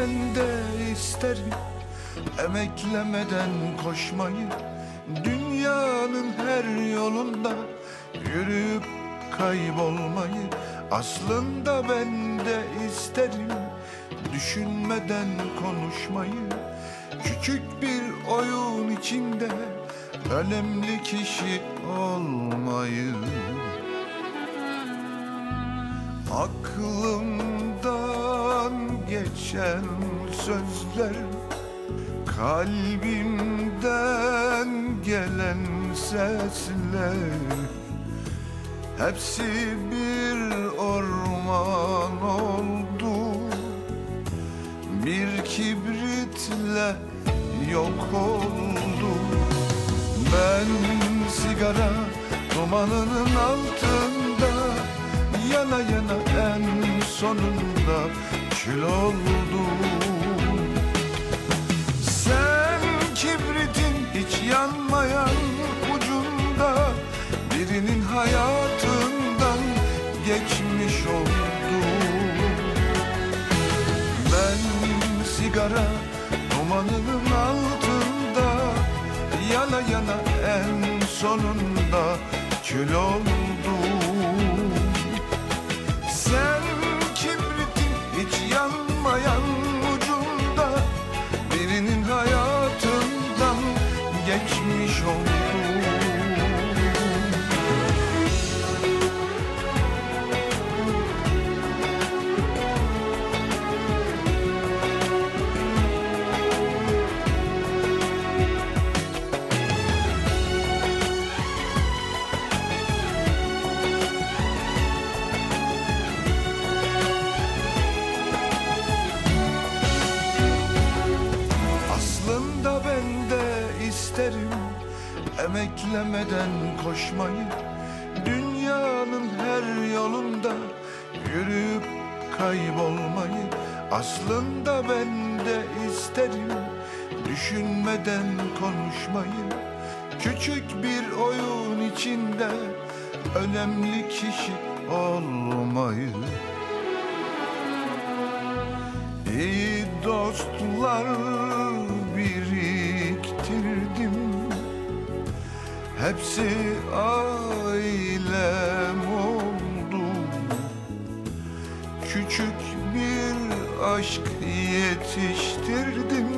ben de isterim emeklemeden koşmayı, dünyanın her yolunda yürüyüp kaybolmayı. Aslında ben de isterim düşünmeden konuşmayı, küçük bir oyun içinde önemli kişi olmayı. Aklımdan geçen sözler, kalbimden gelen sesler, hepsi bir orman oldu, bir kibritle yok oldu. Ben sigara dumanının altında yana yana en sonunda kül oldum. Sen kibritin hiç yanmayan ucunda birinin hayatından geçmiş oldum. Ben sigara dumanının altında yana yana en sonunda kül oldum. Sen kibritin hiç yanmayan ucunda birinin hayatından geçmiş oldum. Aslında ben de isterim emeklemeden koşmayı, dünyanın her yolunda yürüyüp kaybolmayı. Aslında ben de isterim düşünmeden konuşmayı, küçük bir oyun içinde önemli kişi olmayı. İyi dostlar biriktirdim, hepsi ailem oldu. Küçük bir aşk yetiştirdim,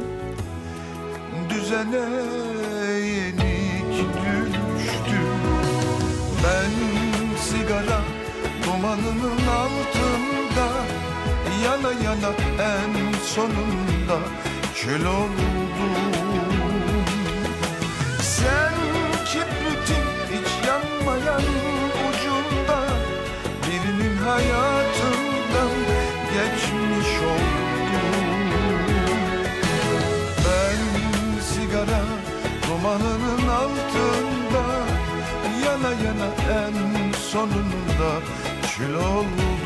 düzene yenik düştü. Ben sigara dumanının altında yana yana en sonunda kül oldum. Sen kibritin hiç yanmayan ucunda birinin hayatından geçmiş oldum. Ben sigara dumanının altında yana yana en sonunda kül oldum.